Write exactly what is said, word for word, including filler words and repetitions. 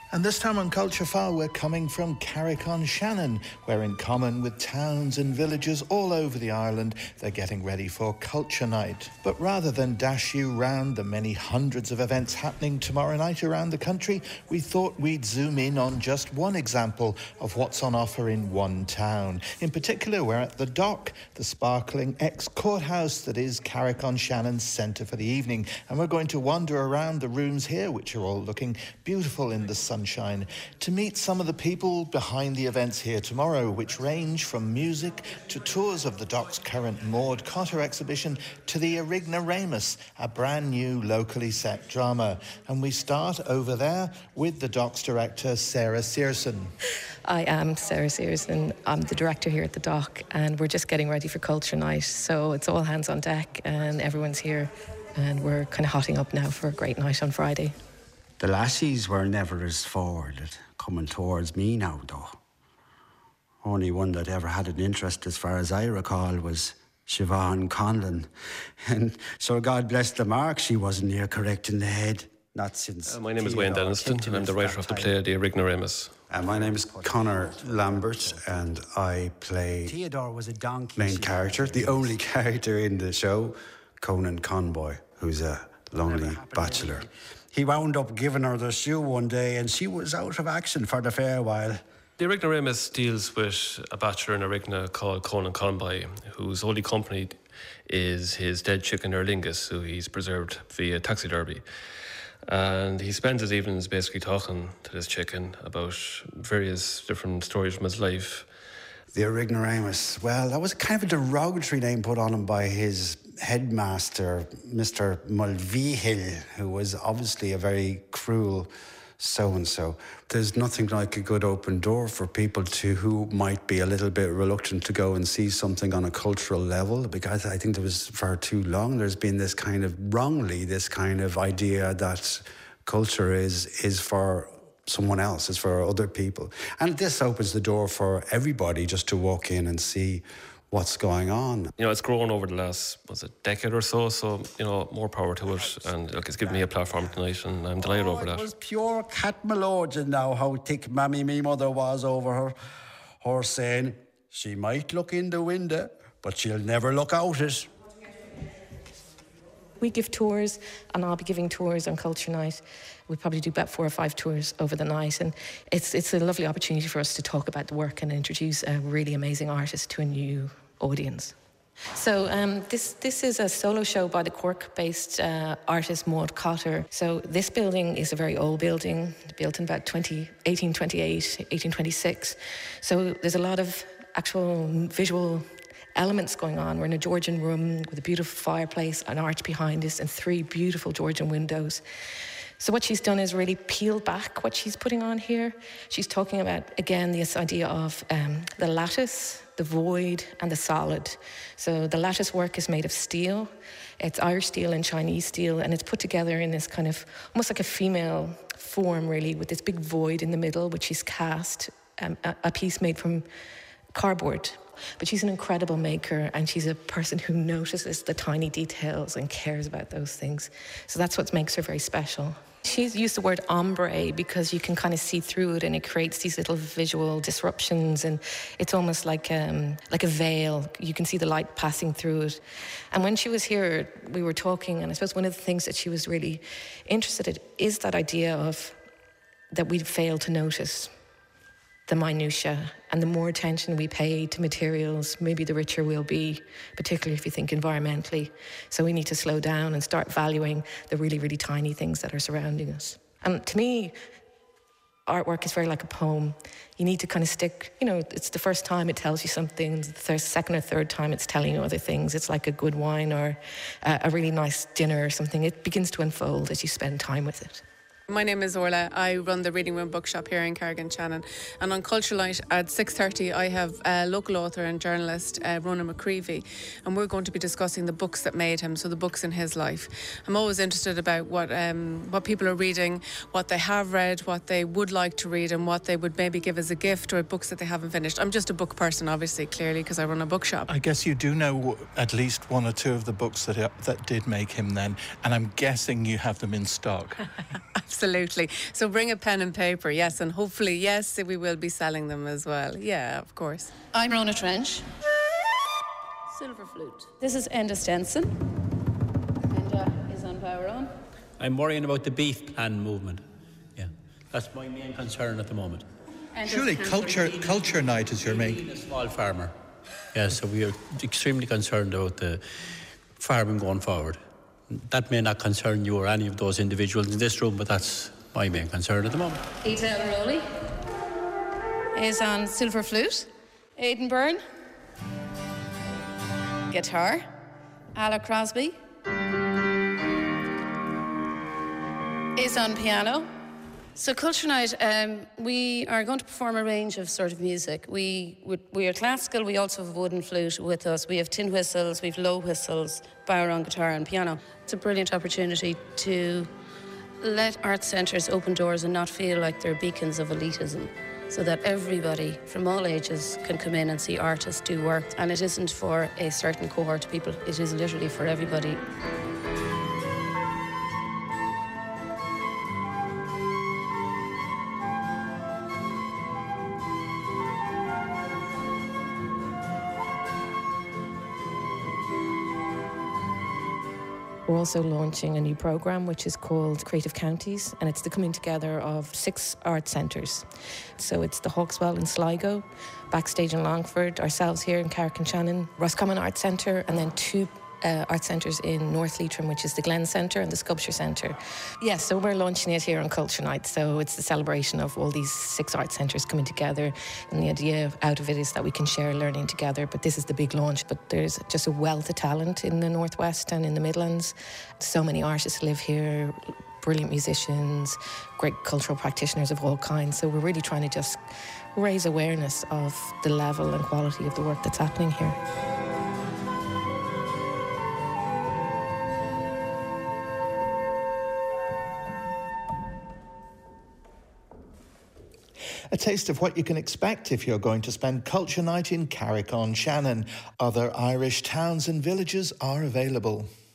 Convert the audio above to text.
And this time on Culture File, we're coming from Carrick-on-Shannon, where in common with towns and villages all over the island, they're getting ready for Culture Night. But rather than dash you round the many hundreds of events happening tomorrow night around the country, we thought we'd zoom in on just one example of what's on offer in one town. In particular, we're at the Dock, the sparkling ex-courthouse that is Carrick-on-Shannon's centre for the evening. And we're going to wander around the rooms here, which are all looking beautiful in the sun. Sunshine, to meet some of the people behind the events here tomorrow, which range from music to tours of the Dock's current Maud Cotter exhibition to the Erignoramus, a brand new locally set drama. And we start over there with the Dock's director, Sarah Searson. I am Sarah Searson. I'm the director here at the Dock, and we're just getting ready for Culture Night. So it's all hands on deck and everyone's here, and we're kind of hotting up now for a great night on Friday. The lassies were never as forward coming towards me now, though. Only one that ever had an interest, as far as I recall, was Siobhan Conlon. And so God bless the mark, she wasn't near correct in the head. Not since... Uh, my name is Wayne Denniston, and I'm the writer of the play The Erignoramus. Uh, my name is Conor Lambert, and I play Theodore was a donkey main character, the only character in the show, Conan Conboy, who's a lonely bachelor. He wound up giving her the shoe one day, and she was out of action for the fair while. The Erignoramus deals with a bachelor in Erigna called Conan Conboy, whose only company is his dead chicken Erlingus, who he's preserved via taxidermy. And he spends his evenings basically talking to this chicken about various different stories from his life. The Erignoramus, well, that was kind of a derogatory name put on him by his headmaster, Mister Mulvihill, who was obviously a very cruel so-and-so. There's nothing like a good open door for people to who might be a little bit reluctant to go and see something on a cultural level, because I think there was, for too long, there's been this kind of, wrongly, this kind of idea that culture is is for someone else, is for other people. And this opens the door for everybody just to walk in and see what's going on. You know, it's grown over the last, was it, decade or so, so, you know, more power to it. And look, it's given me a platform tonight, and I'm delighted oh, over that. It was pure cat melodeon now, how thick Mammy me mother was over her. Her saying, she might look in the window, but she'll never look out it. We give tours, and I'll be giving tours on Culture Night. We probably do about four or five tours over the night, and it's it's a lovely opportunity for us to talk about the work and introduce a really amazing artist to a new audience. So um, this this is a solo show by the Cork-based uh, artist Maud Cotter. So this building is a very old building, built in about eighteen twenty-eight, eighteen twenty-six. So there's a lot of actual visual elements going on. We're in a Georgian room with a beautiful fireplace, an arch behind us, and three beautiful Georgian windows. So what she's done is really peel back what she's putting on here. She's talking about, again, this idea of um, the lattice, the void, and the solid. So the lattice work is made of steel. It's Irish steel and Chinese steel, and it's put together in this kind of, almost like a female form, really, with this big void in the middle, which she's cast, um, a, a piece made from cardboard. But she's an incredible maker, and she's a person who notices the tiny details and cares about those things. So that's what makes her very special. She's used the word ombre because you can kind of see through it, and it creates these little visual disruptions, and it's almost like um, like a veil. You can see the light passing through it. And when she was here, we were talking, and I suppose one of the things that she was really interested in is that idea of that we fail to notice the minutiae, and the more attention we pay to materials, maybe the richer we'll be, particularly if you think environmentally. So we need to slow down and start valuing the really, really tiny things that are surrounding us. And to me, artwork is very like a poem. You need to kind of stick, you know, it's the first time it tells you something, the second or third time it's telling you other things. It's like a good wine or a, a really nice dinner or something. It begins to unfold as you spend time with it. My name is Orla. I run the Reading Room Bookshop here in Carrick-on-Shannon. And on Culture Night at six thirty, I have a local author and journalist, uh, Ronan McCreevy, and we're going to be discussing the books that made him, so the books in his life. I'm always interested about what um, what people are reading, what they have read, what they would like to read, and what they would maybe give as a gift, or books that they haven't finished. I'm just a book person, obviously, clearly, because I run a bookshop. I guess you do know at least one or two of the books that that did make him then, and I'm guessing you have them in stock. Absolutely. So bring a pen and paper, yes, and hopefully, yes, we will be selling them as well. Yeah, of course. I'm Rona Trench. Silver flute. This is Enda Stenson. Enda is on power on. I'm worrying about the beef plan movement. Yeah, that's my main concern at the moment. Enda's Surely culture culture night is your main. A small farmer. Yeah, so we are extremely concerned about the farming going forward. That may not concern you or any of those individuals in this room, but that's my main concern at the moment. Etel Rowley is on silver flute. Aidan Byrne, guitar. Ala Crosby is on piano. So Culture Night, um, we are going to perform a range of sort of music. We, we we are classical, we also have wooden flute with us. We have tin whistles, we have low whistles, bodhrán guitar and piano. It's a brilliant opportunity to let art centres open doors and not feel like they're beacons of elitism, so that everybody from all ages can come in and see artists do work. And it isn't for a certain cohort of people, it is literally for everybody. We're also launching a new programme which is called Creative Counties, and it's the coming together of six art centres. So it's the Hawkswell in Sligo, Backstage in Longford, ourselves here in Carrick-on-Shannon, Roscommon Art Centre, and then two uh, art centres in North Leitrim, which is the Glen Centre and the Sculpture Centre. Yes, so we're launching it here on Culture Night. So it's the celebration of all these six art centres coming together, and the idea out of it is that we can share learning together. But this is the big launch. But there's just a wealth of talent in the Northwest and in the Midlands. So many artists live here, brilliant musicians, great cultural practitioners of all kinds. So we're really trying to just raise awareness of the level and quality of the work that's happening here. A taste of what you can expect if you're going to spend Culture Night in Carrick-on-Shannon. Other Irish towns and villages are available.